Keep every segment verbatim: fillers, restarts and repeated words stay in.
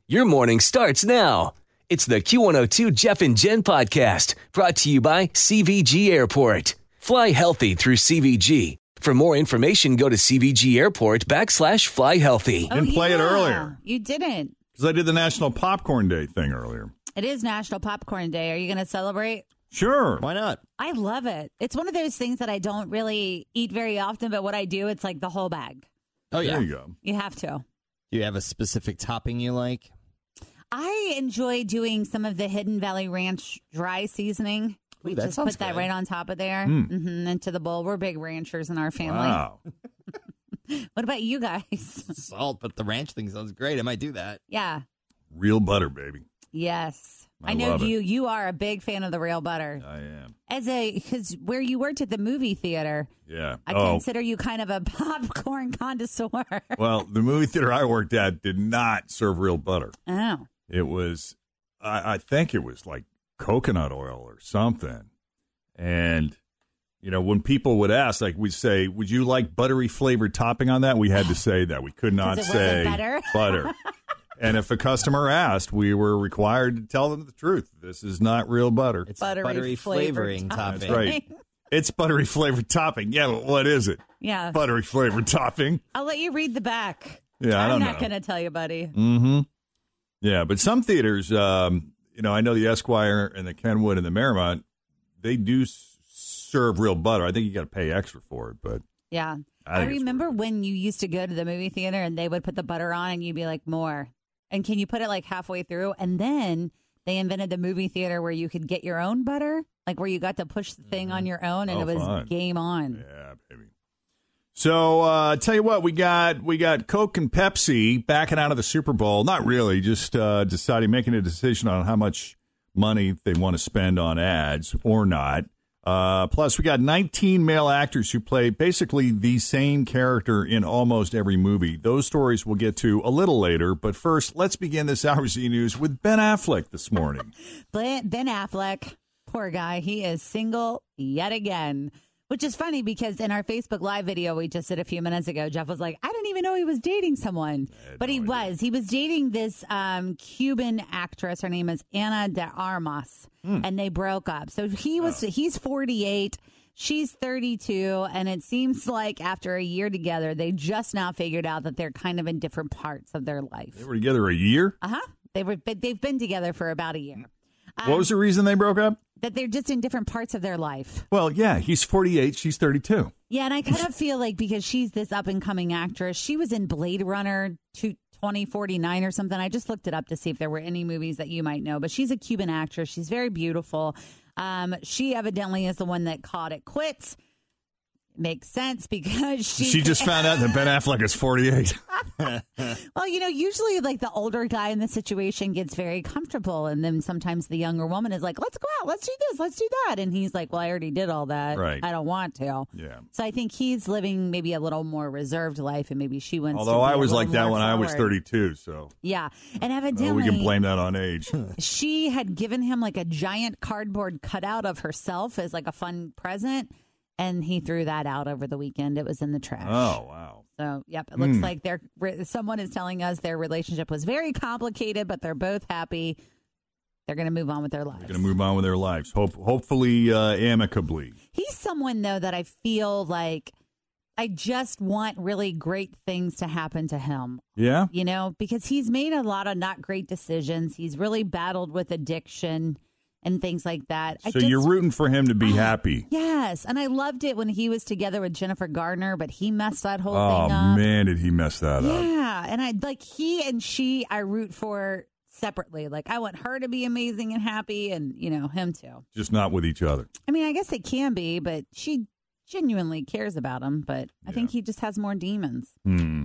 Your morning starts now. It's the Q one oh two Jeff and Jen podcast brought to you by C V G Airport. Fly healthy through C V G. For more information, go to C V G Airport backslash fly healthy. Oh, Didn't play yeah. it earlier. You didn't. Because I did the National Popcorn Day thing earlier. It is National Popcorn Day. Are you going to celebrate? Sure. Why not? I love it. It's one of those things that I don't really eat very often, but what I do, it's like the whole bag. Oh, yeah. There you go. You have to. Do you have a specific topping you like? I enjoy doing some of the Hidden Valley Ranch dry seasoning. We Ooh, that just sounds put that good. right on top of there Mm. mm-hmm, into the bowl. We're big ranchers in our family. Wow. What about you guys? Salt, but the ranch thing sounds great. I might do that. Yeah. Real butter, baby. Yes. I I, know love it. you. You are a big fan of the real butter. I am. As a, because where you worked at the movie theater, Yeah. I oh, consider you kind of a popcorn connoisseur. well, the movie theater I worked at did not serve real butter. Oh. It was, I, I think it was like coconut oil or something. And, you know, when people would ask, like we'd say, would you like buttery flavored topping on that? We had to say that. We could not 'Cause it say wasn't butter? butter. And if a customer asked, we were required to tell them the truth. This is not real butter. It's Buttery buttery, flavored flavoring topping. topping. That's right. It's buttery flavored topping. Yeah, but what is it? Yeah. Buttery flavored topping. I'll let you read the back. Yeah, I I'm don't not know. going to tell you, buddy. Mm-hmm. Yeah, but some theaters, um, you know, I know the Esquire and the Kenwood and the Marymount, they do s- serve real butter. I think you got to pay extra for it, but Yeah. I I, think it's remember worth it. when you used to go to the movie theater and they would put the butter on and you'd be like, more. And can you put it like halfway through? And then they invented the movie theater where you could get your own butter, like where you got to push the thing on your own and Oh, it was fun. game on. yeah, baby. So, uh, tell you what, we got we got Coke and Pepsi backing out of the Super Bowl. Not really, just uh, deciding, making a decision on how much money they want to spend on ads or not. Uh, plus, we got nineteen male actors who play basically the same character in almost every movie. Those stories we'll get to a little later. But first, let's begin this Hour's E! News with Ben Affleck this morning. Ben Ben Affleck, poor guy, he is single yet again. Which is funny because in our Facebook Live video we just did a few minutes ago, Jeff was like, I didn't even know he was dating someone. But no he idea. was. He was dating this um, Cuban actress. Her name is Ana de Armas. Hmm. And they broke up. So he was Oh. he's forty-eight. She's thirty-two. And it seems like after a year together, they just now figured out that they're kind of in different parts of their life. They were together a year. Uh-huh. They were, but they've been together for about a year. Um, What was the reason they broke up? that they're just in different parts of their life. Well, yeah, he's forty-eight, she's thirty-two. Yeah, and I kind of feel like because she's this up and coming actress, she was in Blade Runner twenty forty-nine or something. I just looked it up to see if there were any movies that you might know. But she's a Cuban actress. She's very beautiful. Um, she evidently is the one that called it quits. Makes sense because she She just found out that Ben Affleck is forty-eight. Well, you know, usually like the older guy in the situation gets very comfortable, and then sometimes the younger woman is like, "Let's go out, let's do this, let's do that," and he's like, "Well, I already did all that. Right. I don't want to." Yeah. So I think he's living maybe a little more reserved life, and maybe she wants. Although to be I a was little like that more when I was forward. thirty-two, so Yeah, and uh, evidently we can blame that on age. she had given him like a giant cardboard cutout of herself as like a fun present, and he threw that out over the weekend. It was in the trash. Oh, wow. So, yep, it looks Hmm. like they're someone is telling us their relationship was very complicated, but they're both happy. They're going to move on with their lives. They're going to move on with their lives, hope, hopefully uh, amicably. He's someone, though, that I feel like I just want really great things to happen to him. Yeah? You know, because he's made a lot of not great decisions. He's really battled with addiction and things like that. I So just- you're rooting for him to be happy. Yes, and I loved it when he was together with Jennifer Gardner, but he messed that whole Oh, thing up. man, did he mess that up. Yeah, and I like he and she I root for separately. Like I want her to be amazing and happy, and you know him too. Just not with each other. I mean, I guess it can be, but she genuinely cares about him. But I think he just has more demons. Hmm.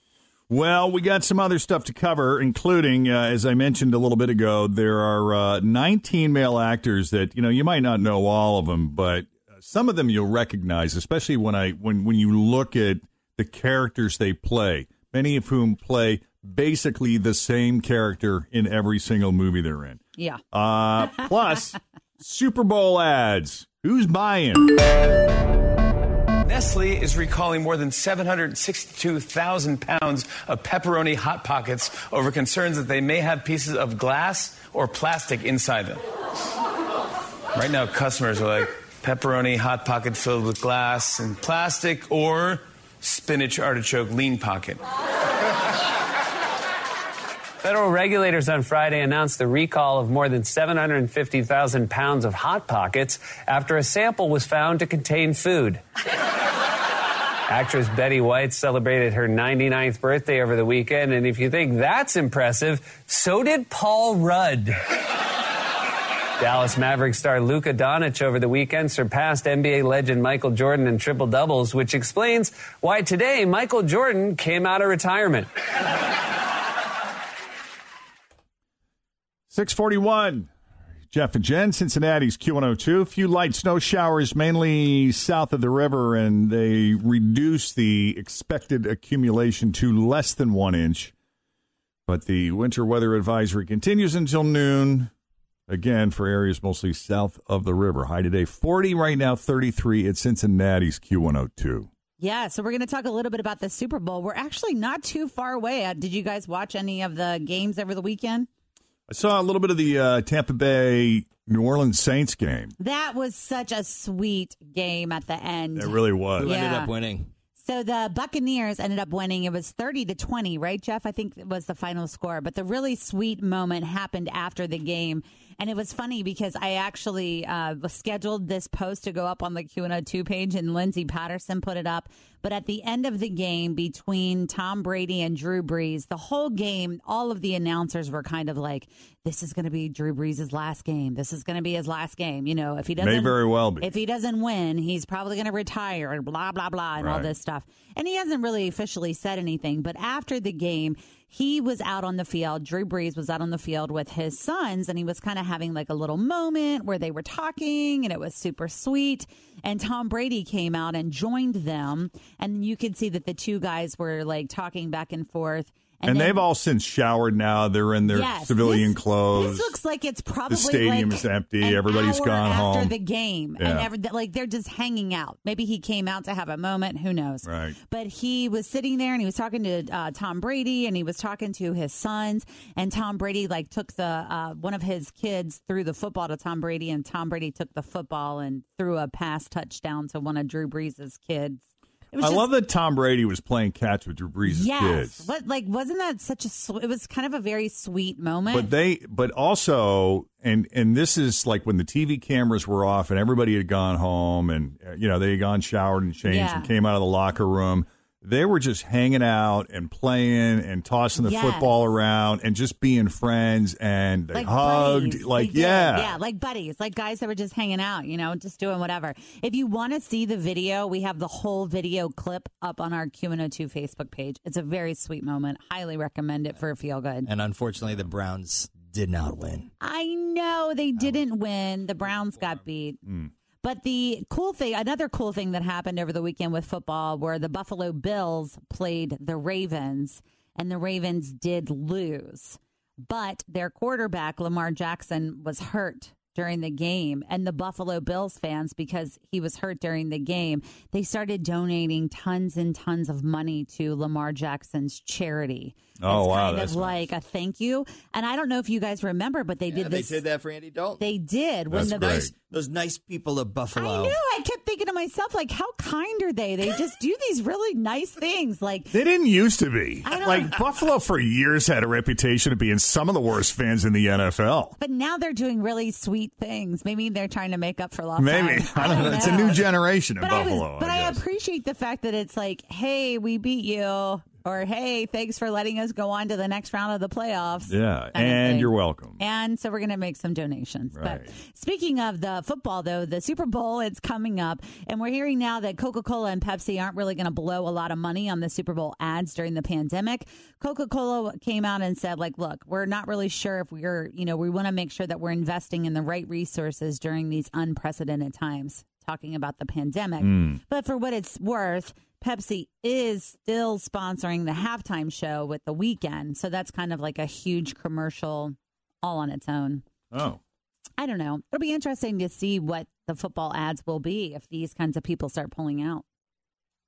Well, we got some other stuff to cover, including, uh, as I mentioned a little bit ago, there are uh, nineteen male actors that, you know, you might not know all of them, but some of them you'll recognize, especially when I when, when you look at the characters they play, many of whom play basically the same character in every single movie they're in. Yeah. Uh, plus, Super Bowl ads. Who's buying? Nestle is recalling more than seven hundred sixty-two thousand pounds of pepperoni Hot Pockets over concerns that they may have pieces of glass or plastic inside them. Right now, customers are like, pepperoni Hot Pocket filled with glass and plastic, or spinach artichoke lean pocket. Federal regulators on Friday announced the recall of more than seven hundred fifty thousand pounds of Hot Pockets after a sample was found to contain food. Actress Betty White celebrated her ninety-ninth birthday over the weekend, and if you think that's impressive, so did Paul Rudd. Dallas Mavericks star Luka Doncic over the weekend surpassed N B A legend Michael Jordan in triple doubles, which explains why today Michael Jordan came out of retirement. six forty-one. Jeff and Jen, Cincinnati's Q one oh two. A few light snow showers, mainly south of the river, and they reduce the expected accumulation to less than one inch. But the winter weather advisory continues until noon, again, for areas mostly south of the river. High today, forty right now, thirty-three at Cincinnati's Q one oh two. Yeah, so we're going to talk a little bit about the Super Bowl. We're actually not too far away. Did you guys watch any of the games over the weekend? I saw a little bit of the uh, Tampa Bay New Orleans Saints game. That was such a sweet game at the end. It really was. Who Yeah. ended up winning? So the Buccaneers ended up winning. It was thirty to twenty, right, Jeff? I think it was the final score. But the really sweet moment happened after the game. And it was funny because I actually uh, scheduled this post to go up on the Q one oh two page, and Lindsey Patterson put it up. But at the end of the game between Tom Brady and Drew Brees, the whole game, all of the announcers were kind of like, this is going to be Drew Brees' last game. This is going to be his last game. You know, if he doesn't, May very well be. If he doesn't win, he's probably going to retire and blah, blah, blah, and all Right. this stuff. And he hasn't really officially said anything. But after the game, he was out on the field. Drew Brees was out on the field with his sons, and he was kind of having like a little moment where they were talking, and it was super sweet. And Tom Brady came out and joined them, and you could see that the two guys were like talking back and forth. And, then- they've all since showered now. They're in their Yes, civilian this- clothes. This looks like it's probably The stadium like is empty. an Everybody's hour gone after home. the game, Yeah. and every, like they're just hanging out. Maybe he came out to have a moment. Who knows? Right. But he was sitting there and he was talking to uh, Tom Brady, and he was talking to his sons. And Tom Brady like took the uh, one of his kids threw the football to Tom Brady, and Tom Brady took the football and threw a pass touchdown to one of Drew Brees' kids. It was I just- love that Tom Brady was playing catch with Drew Brees' Yes, kids. but like, wasn't that such a? sw- It was kind of a very sweet moment. But they, but also, and and this is like when the T V cameras were off and everybody had gone home, and uh, you know they had gone showered and changed Yeah. and came out of the locker room. They were just hanging out and playing and tossing the Yes. football around and just being friends, and they like hugged, buddies. like They did. yeah, yeah, like buddies, like guys that were just hanging out, you know, just doing whatever. If you want to see the video, we have the whole video clip up on our Q one oh two Facebook page. It's a very sweet moment. Highly recommend it for a feel good. And unfortunately, the Browns did not win. I know they didn't win. The Browns got beat. But the cool thing, another cool thing that happened over the weekend with football, where the Buffalo Bills played the Ravens, and the Ravens did lose. But their quarterback, Lamar Jackson, was hurt during the game. And the Buffalo Bills fans, because he was hurt during the game, they started donating tons and tons of money to Lamar Jackson's charity. Oh, It's wow, kind that's of like a thank you. And I don't know if you guys remember, but they Yeah, did they this. did that for Andy Dalton. They did. When That's the great. nice, those nice people of Buffalo. I know. I kept thinking to myself, like, how kind are they? They just do these really nice things. Like, They didn't used to be. I don't- Like Buffalo for years had a reputation of being some of the worst fans in the N F L. but now they're doing really sweet things. Maybe they're trying to make up for lost Maybe. time. I don't know. It's a new generation in But I was- Buffalo. but I I, guess. appreciate the fact that it's like, hey, we beat you. Or, hey, thanks for letting us go on to the next round of the playoffs. Yeah, kind of and thing. you're welcome. And so we're going to make some donations. Right. But speaking of the football, though, the Super Bowl is coming up. And we're hearing now that Coca-Cola and Pepsi aren't really going to blow a lot of money on the Super Bowl ads during the pandemic. Coca-Cola came out and said, like, look, we're not really sure if we're, you know, we want to make sure that we're investing in the right resources during these unprecedented times, talking about the pandemic. Mm. But for what it's worth, Pepsi is still sponsoring the halftime show with The Weeknd. So that's kind of like a huge commercial all on its own. Oh. I don't know. It'll be interesting to see what the football ads will be if these kinds of people start pulling out.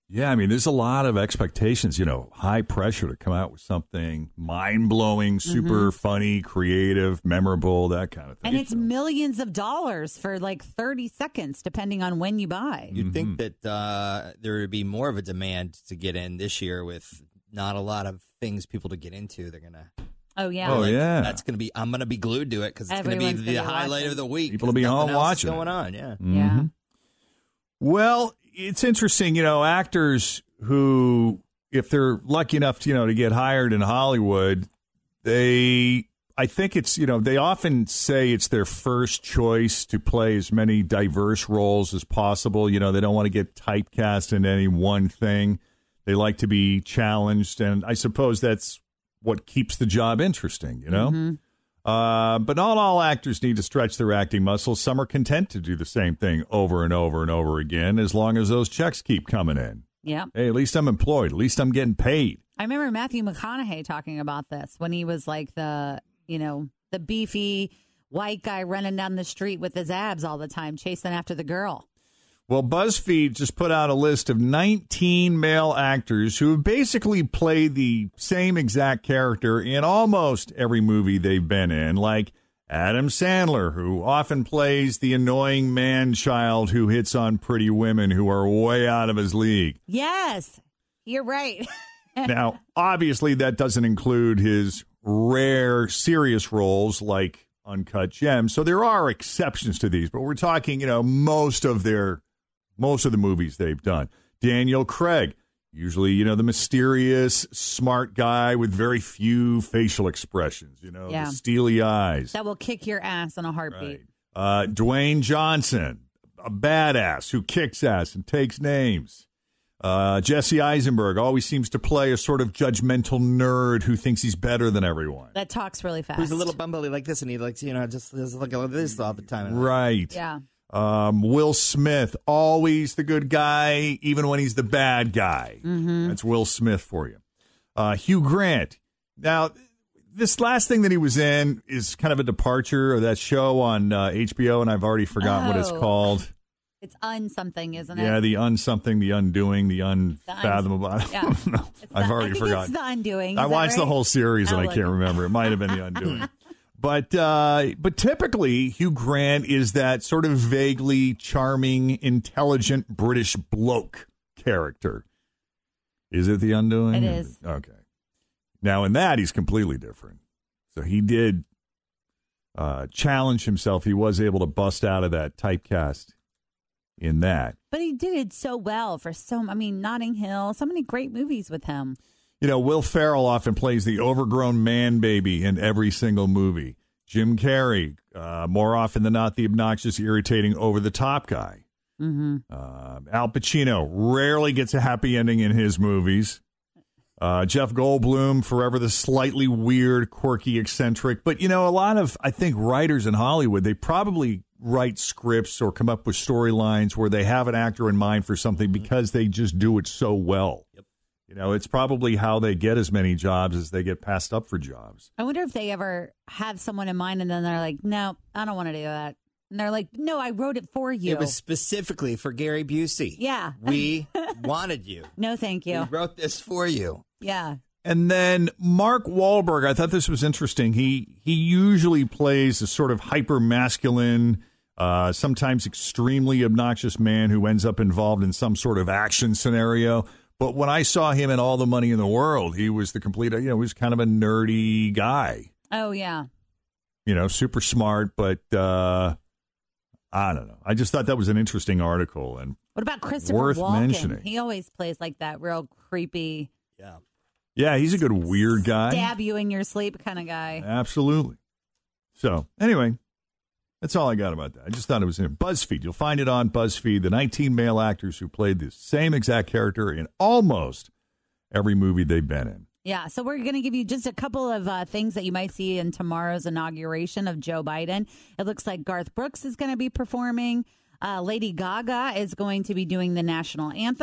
Yeah, I mean, there's a lot of expectations, you know, high pressure to come out with something mind-blowing, super mm-hmm. funny, creative, memorable, that kind of thing. And it's so. millions of dollars for like thirty seconds, depending on when you buy. You'd mm-hmm. think that uh, there would be more of a demand to get in this year with not a lot of things people to get into. They're going to... Oh, yeah. Oh, like, yeah. That's going to be... I'm going to be glued to it because it's going to be the highlight watching. of the week. People will be home watching. What's going on, yeah. Mm-hmm. Yeah. Well, it's interesting, you know, actors who, if they're lucky enough to, you know, to get hired in Hollywood, they, I think it's, you know, they often say it's their first choice to play as many diverse roles as possible. You know, they don't want to get typecast in any one thing. They like to be challenged, and I suppose that's what keeps the job interesting, you know? Mm-hmm. Uh, but not all actors need to stretch their acting muscles. Some are content to do the same thing over and over and over again as long as those checks keep coming in. Yeah. Hey, at least I'm employed. At least I'm getting paid. I remember Matthew McConaughey talking about this when he was like the, you know, the beefy white guy running down the street with his abs all the time, chasing after the girl. Well, BuzzFeed just put out a list of nineteen male actors who have basically played the same exact character in almost every movie they've been in, like Adam Sandler, who often plays the annoying man-child who hits on pretty women who are way out of his league. Yes, you're right. Now, obviously, that doesn't include his rare, serious roles like Uncut Gems. So there are exceptions to these, but we're talking, you know, most of their... Most of the movies they've done. Daniel Craig, usually, you know, the mysterious, smart guy with very few facial expressions, you know, yeah. the steely eyes. That will kick your ass in a heartbeat. Right. Uh, Dwayne Johnson, a badass who kicks ass and takes names. Uh, Jesse Eisenberg always seems to play a sort of judgmental nerd who thinks he's better than everyone. That talks really fast. He's a little bumbly like this, and he likes, you know, just, just look at this all the time. Right. Yeah. Um, Will Smith, always the good guy, even when he's the bad guy. Mm-hmm. That's Will Smith for you. Uh, Hugh Grant. Now, this last thing that he was in is kind of a departure of that show on uh, H B O, and I've already forgotten oh. what it's called. It's un-something, isn't it? Yeah, the un-something, the undoing, the unfathomable. I don't yeah. know. I've the, already I think forgotten. It's the undoing. Is I watched right? the whole series, and I'll I can't look. remember. It might have been the undoing. But uh, but typically, Hugh Grant is that sort of vaguely charming, intelligent British bloke character. Is it the undoing? It is. Okay. Now, in that, he's completely different. So he did uh, challenge himself. He was able to bust out of that typecast in that. But he did it so well for so, I mean, Notting Hill, so many great movies with him. You know, Will Ferrell often plays the overgrown man baby in every single movie. Jim Carrey, uh, more often than not, the obnoxious, irritating, over-the-top guy. Mm-hmm. Uh, Al Pacino rarely gets a happy ending in his movies. Uh, Jeff Goldblum, forever the slightly weird, quirky, eccentric. But, you know, a lot of, I think, writers in Hollywood, they probably write scripts or come up with storylines where they have an actor in mind for something because they just do it so well. Yep. You know, it's probably how they get as many jobs as they get passed up for jobs. I wonder if they ever have someone in mind and then they're like, no, I don't want to do that. And they're like, no, I wrote it for you. It was specifically for Gary Busey. Yeah. We wanted you. No, thank you. We wrote this for you. Yeah. And then Mark Wahlberg, I thought this was interesting. He he usually plays a sort of hyper masculine, uh, sometimes extremely obnoxious man who ends up involved in some sort of action scenario. But when I saw him in All the Money in the World, he was the complete, you know, he was kind of a nerdy guy. Oh, yeah. You know, super smart, but uh, I don't know. I just thought that was an interesting article. And what about Christopher worth Walken? mentioning. He always plays like that real creepy. Yeah. Yeah, he's a good weird guy. Stab you in your sleep kind of guy. Absolutely. So, anyway, that's all I got about that. I just thought it was in BuzzFeed. You'll find it on BuzzFeed, the nineteen male actors who played the same exact character in almost every movie they've been in. Yeah, so we're going to give you just a couple of uh, things that you might see in tomorrow's inauguration of Joe Biden. It looks like Garth Brooks is going to be performing. Uh, Lady Gaga is going to be doing the national anthem.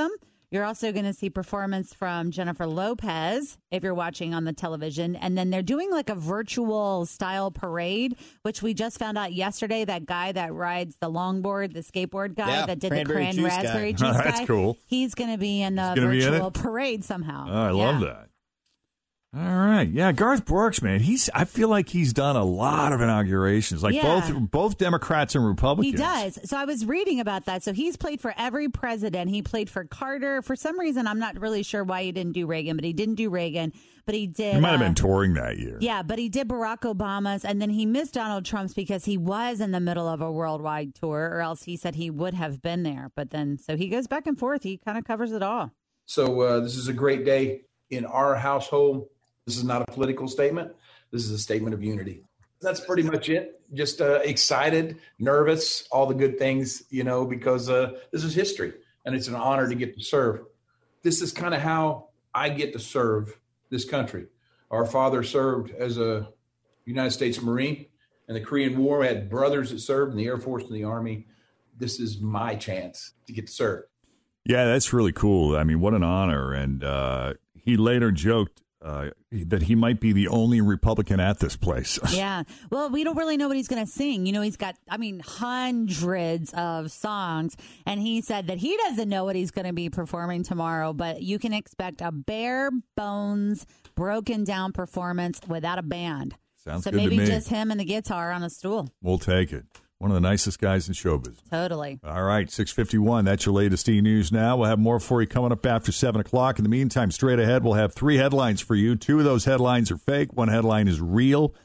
You're also going to see performance from Jennifer Lopez if you're watching on the television. And then they're doing like a virtual style parade, which we just found out yesterday. That guy that rides the longboard, the skateboard guy Yeah, that did cranberry the cran juice raspberry guy. juice Oh, guy. that's cool. He's going to be in the gonna be in virtual it? parade somehow. Oh, I love Yeah. that. All right. Yeah, Garth Brooks, man. He's I feel like he's done a lot of inaugurations. Like Yeah. both both Democrats and He Republicans. does. So I was reading about that. So he's played for every president. He played for Carter. For some reason, I'm not really sure why he didn't do Reagan, but he didn't do Reagan. But he did. He might have uh, been touring that year. Yeah, but he did Barack Obama's, and then he missed Donald Trump's because he was in the middle of a worldwide tour, or else he said he would have been there. But then, so he goes back and forth. He kind of covers it all. So uh, this is a great day in our household. This is not a political statement. This is a statement of unity. That's pretty much it. Just uh, excited, nervous, all the good things, you know, because uh, this is history and it's an honor to get to serve. This is kind of how I get to serve this country. Our father served as a United States Marine in the Korean War. We had brothers that served in the Air Force and the Army. This is my chance to get to serve. Yeah, that's really cool. I mean, what an honor. And uh, he later joked uh, that he might be the only Republican at this place. Yeah. Well, we don't really know what he's going to sing. You know, he's got, I mean, hundreds of songs. And he said that he doesn't know what he's going to be performing tomorrow, but you can expect a bare bones, broken down performance without a band. Sounds so good to maybe me. just him and the guitar on a stool. We'll take it. One of the nicest guys in showbiz. Totally. All right, six fifty-one. That's your latest E-News now. We'll have more for you coming up after seven o'clock. In the meantime, straight ahead, we'll have three headlines for you. Two of those headlines are fake. One headline is real.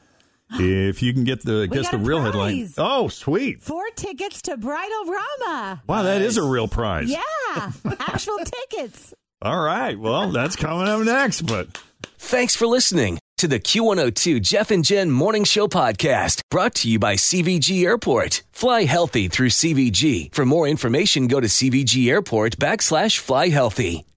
If you can get the guess got the a real prize. headline. Oh, sweet. Four tickets to Bridal Rama. Wow, that is a real prize. Yeah. Actual tickets. All right. Well, that's coming up next, but Thanks for listening to the Q one oh two Jeff and Jen Morning Show podcast, brought to you by C V G Airport. Fly healthy through C V G. For more information, go to C V G Airport backslash fly healthy.